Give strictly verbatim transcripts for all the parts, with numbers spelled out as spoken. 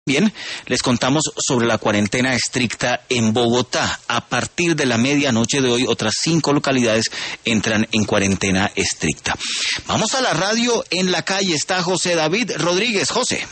Bien, les contamos sobre la cuarentena estricta en Bogotá. A partir de la medianoche de hoy, otras cinco localidades entran en cuarentena estricta. Vamos a la radio. En la calle está José David Rodríguez. José.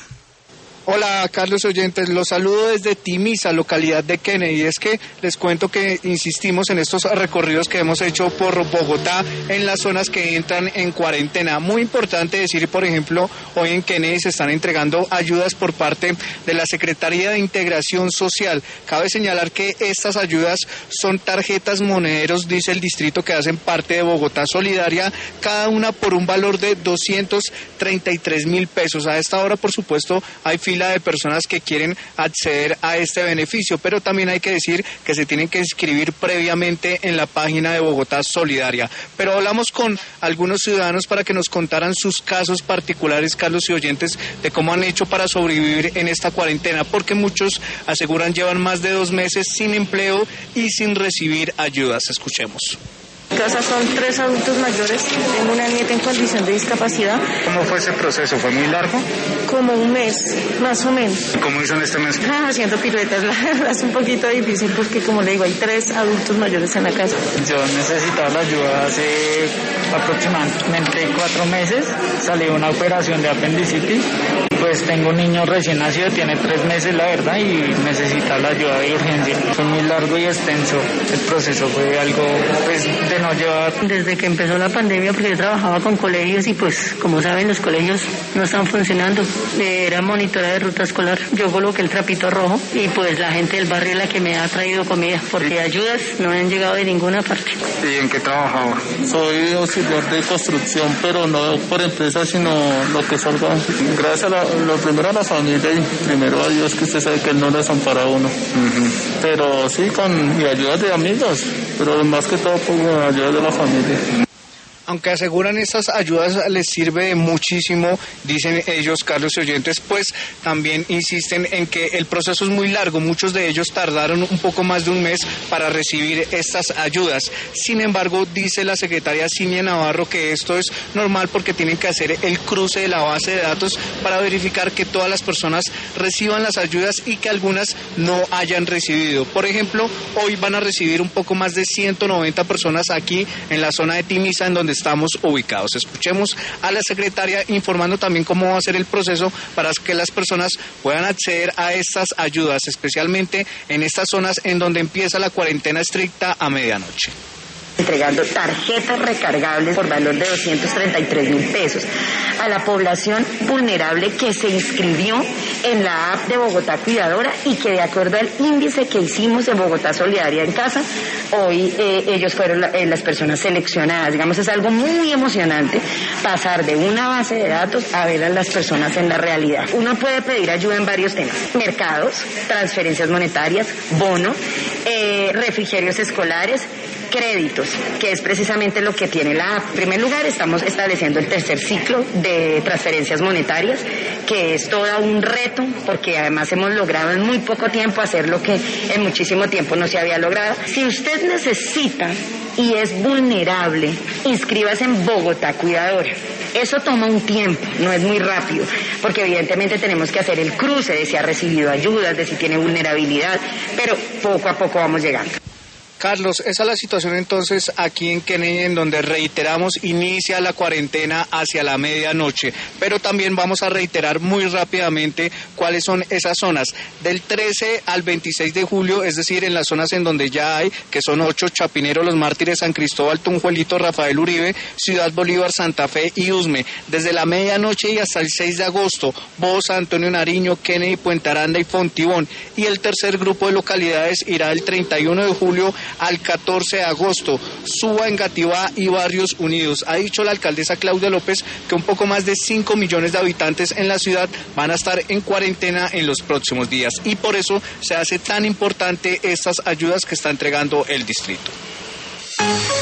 Hola, Carlos oyentes, los saludo desde Timisa, localidad de Kennedy. Es que les cuento que insistimos en estos recorridos que hemos hecho por Bogotá en las zonas que entran en cuarentena. Muy importante decir, por ejemplo, hoy en Kennedy se están entregando ayudas por parte de la Secretaría de Integración Social. Cabe señalar que estas ayudas son tarjetas monederos, dice el distrito, que hacen parte de Bogotá Solidaria, cada una por un valor de doscientos treinta y tres mil pesos. A esta hora, por supuesto, hay fila de personas que quieren acceder a este beneficio, pero también hay que decir que se tienen que inscribir previamente en la página de Bogotá Solidaria. Pero hablamos con algunos ciudadanos para que nos contaran sus casos particulares, Carlos y oyentes, de cómo han hecho para sobrevivir en esta cuarentena, porque muchos aseguran llevan más de dos meses sin empleo y sin recibir ayudas. Escuchemos. En casa son tres adultos mayores, tengo una nieta en condición de discapacidad. ¿Cómo fue ese proceso? ¿Fue muy largo? Como un mes, más o menos. ¿Cómo hizo en este mes? Ah, haciendo piruetas, la verdad es un poquito difícil porque, como le digo, hay tres adultos mayores en la casa. Yo necesitaba la ayuda hace aproximadamente cuatro meses, salí de una operación de apendicitis. Pues tengo un niño recién nacido, tiene tres meses la verdad, y necesita la ayuda de urgencia. Fue muy largo y extenso, el proceso fue algo pues de no llevar. Desde que empezó la pandemia, porque yo trabajaba con colegios y pues como saben los colegios no están funcionando. Era monitora de ruta escolar, yo coloqué el trapito rojo y pues la gente del barrio es la que me ha traído comida, porque ¿sí? Ayudas no han llegado de ninguna parte. ¿Y en qué trabajaba? Soy auxiliar de construcción, pero no por empresa, sino lo que salga. Gracias a la lo primero a la familia y primero a Dios, que usted sabe que Él no desampara a uno. Uh-huh. Pero sí, con y ayuda de amigos, pero más que todo con ayuda de la familia. Aunque aseguran estas ayudas les sirve muchísimo, dicen ellos, Carlos y oyentes, pues también insisten en que el proceso es muy largo. Muchos de ellos tardaron un poco más de un mes para recibir estas ayudas. Sin embargo, dice la secretaria Cinia Navarro que esto es normal porque tienen que hacer el cruce de la base de datos para verificar que todas las personas reciban las ayudas y que algunas no hayan recibido. Por ejemplo, hoy van a recibir un poco más de ciento noventa personas aquí en la zona de Timisa, en donde estamos ubicados. Escuchemos a la secretaria informando también cómo va a ser el proceso para que las personas puedan acceder a estas ayudas, especialmente en estas zonas en donde empieza la cuarentena estricta a medianoche. Entregando tarjetas recargables por valor de doscientos treinta y tres mil pesos a la población vulnerable que se inscribió en la app de Bogotá Cuidadora y que, de acuerdo al índice que hicimos en Bogotá Solidaria en Casa, hoy eh, ellos fueron la, eh, las personas seleccionadas. Digamos, es algo muy emocionante pasar de una base de datos a ver a las personas en la realidad. Uno puede pedir ayuda en varios temas: mercados, transferencias monetarias, bono, eh, refrigerios escolares, créditos, que es precisamente lo que tiene la app. En primer lugar, estamos estableciendo el tercer ciclo de transferencias monetarias, que es todo un reto, porque además hemos logrado en muy poco tiempo hacer lo que en muchísimo tiempo no se había logrado. Si usted necesita y es vulnerable, inscríbase en Bogotá Cuidadora. Eso toma un tiempo, no es muy rápido, porque evidentemente tenemos que hacer el cruce de si ha recibido ayudas, de si tiene vulnerabilidad, pero poco a poco vamos llegando. Carlos, esa es la situación entonces aquí en Kennedy, en donde reiteramos, inicia la cuarentena hacia la medianoche, pero también vamos a reiterar muy rápidamente cuáles son esas zonas. Del trece al veintiséis de julio, es decir, en las zonas en donde ya hay, que son ocho: Chapinero, Los Mártires, San Cristóbal, Tunjuelito, Rafael Uribe, Ciudad Bolívar, Santa Fe y Usme. Desde la medianoche y hasta el seis de agosto, Bosa, Antonio Nariño, Kennedy, Puente Aranda y Fontibón. Y el tercer grupo de localidades irá del treinta y uno de julio al catorce de agosto, Suba, Engativá y Barrios Unidos. Ha dicho la alcaldesa Claudia López que un poco más de cinco millones de habitantes en la ciudad van a estar en cuarentena en los próximos días, y por eso se hace tan importante estas ayudas que está entregando el distrito.